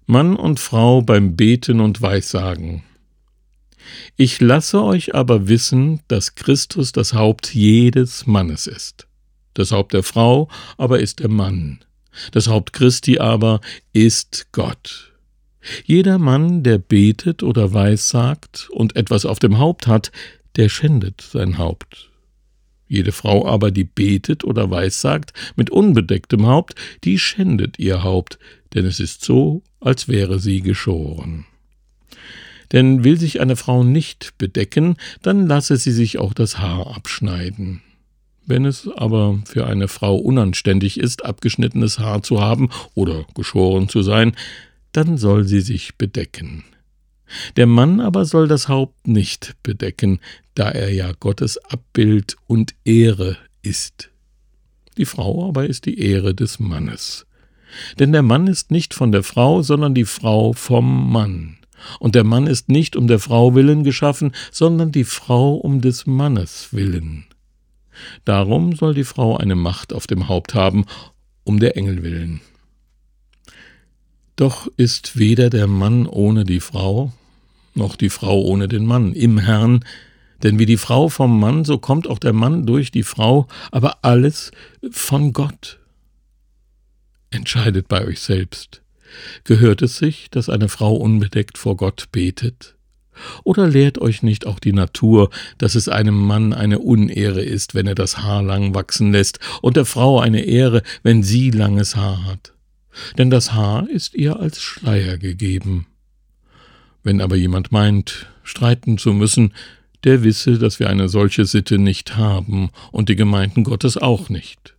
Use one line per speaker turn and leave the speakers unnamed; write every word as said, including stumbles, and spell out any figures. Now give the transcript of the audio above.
Mann und Frau beim Beten und Weissagen. Ich lasse euch aber wissen, dass Christus das Haupt jedes Mannes ist. Das Haupt der Frau aber ist der Mann. Das Haupt Christi aber ist Gott. Jeder Mann, der betet oder weissagt und etwas auf dem Haupt hat, der schändet sein Haupt. Jede Frau aber, die betet oder weissagt mit unbedecktem Haupt, die schändet ihr Haupt, denn es ist so, als wäre sie geschoren. Denn will sich eine Frau nicht bedecken, dann lasse sie sich auch das Haar abschneiden. Wenn es aber für eine Frau unanständig ist, abgeschnittenes Haar zu haben oder geschoren zu sein, dann soll sie sich bedecken. Der Mann aber soll das Haupt nicht bedecken, da er ja Gottes Abbild und Ehre ist. Die Frau aber ist die Ehre des Mannes. Denn der Mann ist nicht von der Frau, sondern die Frau vom Mann. Und der Mann ist nicht um der Frau willen geschaffen, sondern die Frau um des Mannes willen. Darum soll die Frau eine Macht auf dem Haupt haben, um der Engel willen. Doch ist weder der Mann ohne die Frau, noch die Frau ohne den Mann im Herrn, denn wie die Frau vom Mann, so kommt auch der Mann durch die Frau, aber alles von Gott. Entscheidet bei euch selbst. Gehört es sich, dass eine Frau unbedeckt vor Gott betet? Oder lehrt euch nicht auch die Natur, dass es einem Mann eine Unehre ist, wenn er das Haar lang wachsen lässt, und der Frau eine Ehre, wenn sie langes Haar hat? Denn das Haar ist ihr als Schleier gegeben. Wenn aber jemand meint, streiten zu müssen, der wisse, dass wir eine solche Sitte nicht haben und die Gemeinden Gottes auch nicht.